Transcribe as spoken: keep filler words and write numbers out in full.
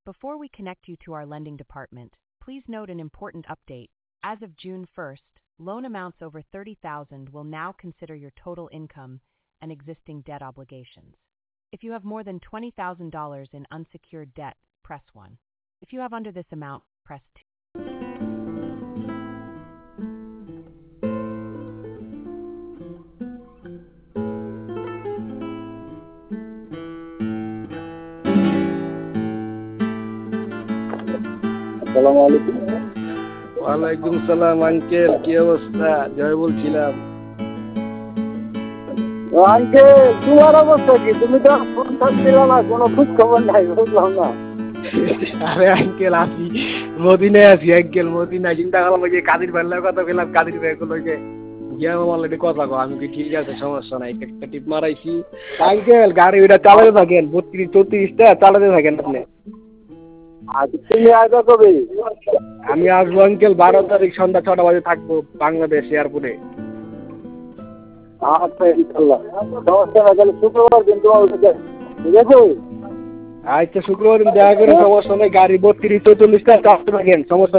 Before we connect you to our lending department, please note an important update. As of June first, loan amounts over thirty thousand dollars will now consider your total income and existing debt obligations. If you have more than twenty thousand dollars in unsecured debt, press one. If you have under this amount, press two. আসসালামু আলাইকুম। ওয়ালাইকুম সালাম uncle, কি অবস্থা? জয় বলছিলাম। Uncle তোমার অবস্থা কি? তুমি তো ফোন টোন দিলা না, কোনো খোঁজ খবর নাই, বুঝলাম না। আরে আঙ্কেল আছি, মদিনায় আছি আঙ্কেল, মদিনায়। চিন্তা করলাম যে কাদির ভাইয়ের কথা পেলাম, কাদির ভাই গুলো যে গিয়ে অলরেডি কথা কো, আমি কি ঠিক আছে, সমস্যা নাই, একটা টিপ মারাইছি। আঙ্কেল গাড়ি ওইটা চালাতে থাকেন, বত্রিশ চৌত্রিশটা চালাতে থাকেন আপনি। আজ তুমি আসবে কবে? আমি আসবো আঙ্কেল বারো তারিখ সন্ধ্যা ছটা বাজে থাকবো বাংলাদেশ এয়ারপোর্টে। আচ্ছা ইনশাল্লাহ, সমস্যা না। তাহলে শুক্রবার দিন তোমার ঠিক আছে? আচ্ছা শুক্রবার দিন দেখা করে, সমস্যা নেই। গাড়ি বত্রিশ চৌচল্লিশটা চালাতে থাকেন, সমস্যা